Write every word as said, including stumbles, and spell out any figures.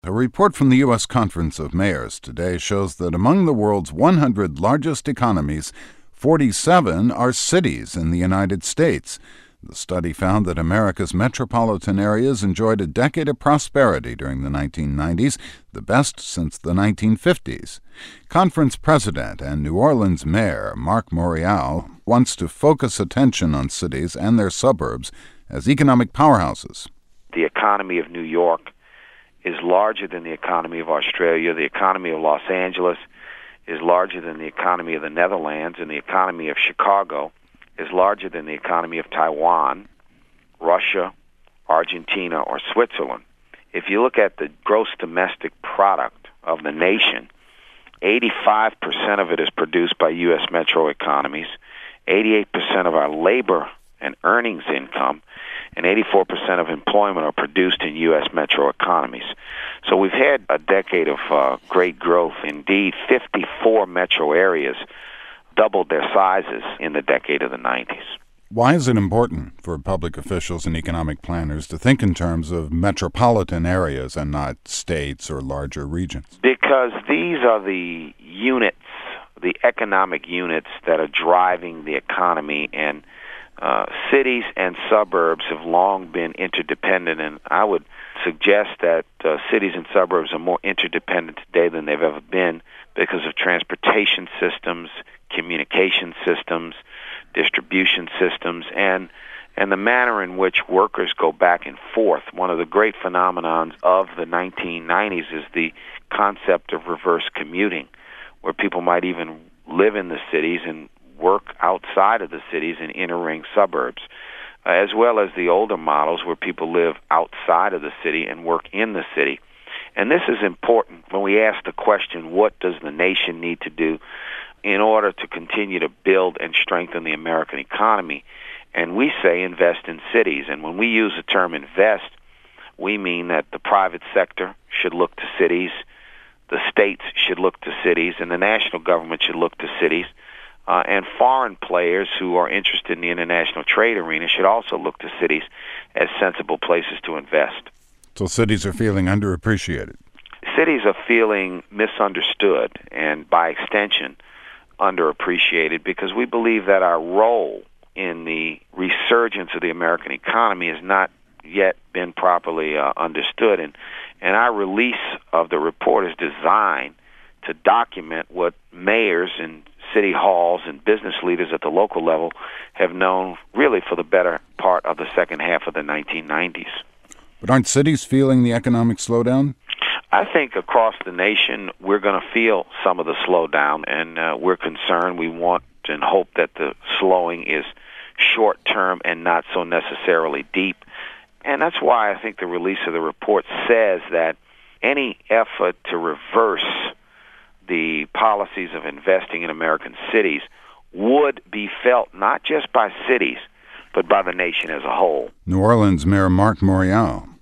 A report from the U S Conference of Mayors today shows that among the world's one hundred largest economies, forty-seven are cities in the United States. The study found that America's metropolitan areas enjoyed a decade of prosperity during the nineteen nineties, the best since the nineteen fifties. Conference president and New Orleans Mayor Marc Morial wants to focus attention on cities and their suburbs as economic powerhouses. The economy of New York is larger than the economy of Australia. The economy of Los Angeles is larger than the economy of the Netherlands, and the economy of Chicago is larger than the economy of Taiwan, Russia, Argentina, or Switzerland. If you look at the gross domestic product of the nation, eighty-five percent of it is produced by U S metro economies, eighty-eight percent of our labor and earnings income, and eighty-four percent of employment are produced in U S metro economies. So we've had a decade of uh, great growth. Indeed, fifty-four metro areas doubled their sizes in the decade of the nineties. Why is it important for public officials and economic planners to think in terms of metropolitan areas and not states or larger regions? Because these are the units, the economic units that are driving the economy, and Uh, cities and suburbs have long been interdependent, and I would suggest that uh, cities and suburbs are more interdependent today than they've ever been because of transportation systems, communication systems, distribution systems, and and the manner in which workers go back and forth. One of the great phenomenons of the nineteen nineties is the concept of reverse commuting, where people might even live in the cities and work outside of the cities in inner-ring suburbs, uh, as well as the older models where people live outside of the city and work in the city. And this is important when we ask the question, what does the nation need to do in order to continue to build and strengthen the American economy? And we say invest in cities. And when we use the term invest, we mean that the private sector should look to cities, the states should look to cities, and the national government should look to cities. Uh, and foreign players who are interested in the international trade arena should also look to cities as sensible places to invest. So cities are feeling underappreciated. Cities are feeling misunderstood and, by extension, underappreciated because we believe that our role in the resurgence of the American economy has not yet been properly uh, understood. And, and our release of the report is designed to document what mayors and city halls and business leaders at the local level have known really for the better part of the second half of the nineteen nineties. But aren't cities feeling the economic slowdown? I think across the nation we're going to feel some of the slowdown, and uh, we're concerned. We want and hope that the slowing is short-term and not so necessarily deep. And that's why I think the release of the report says that any effort to reverse the policies of investing in American cities would be felt not just by cities, but by the nation as a whole. New Orleans Mayor Marc Morial.